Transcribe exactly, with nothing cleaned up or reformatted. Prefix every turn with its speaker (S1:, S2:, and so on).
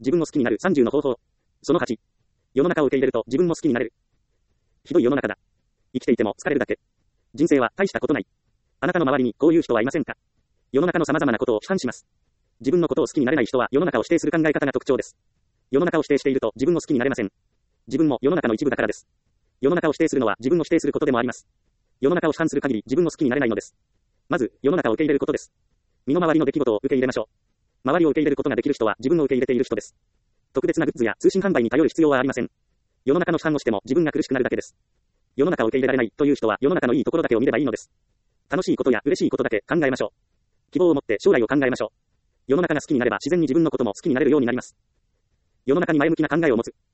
S1: 自分を好きになるさんじゅうの方法。そのはち。世の中を受け入れると自分も好きになれる。ひどい世の中だ。生きていても疲れるだけ。人生は大したことない。あなたの周りにこういう人はいませんか？世の中の様々なことを批判します。自分のことを好きになれない人は世の中を否定する考え方が特徴です。世の中を否定していると自分を好きになれません。自分も世の中の一部だからです。世の中を否定するのは自分を否定することでもあります。世の中を批判する限り自分を好きになれないのです。まず、世の中を受け入れることです。身の回りの出来事を受け入れましょう。周りを受け入れることができる人は自分を受け入れている人です。特別なグッズや通信販売に頼る必要はありません。世の中の批判をしても自分が苦しくなるだけです。世の中を受け入れられないという人は世の中のいいところだけを見ればいいのです。楽しいことや嬉しいことだけ考えましょう。希望を持って将来を考えましょう。世の中が好きになれば自然に自分のことも好きになれるようになります。世の中に前向きな考えを持つ。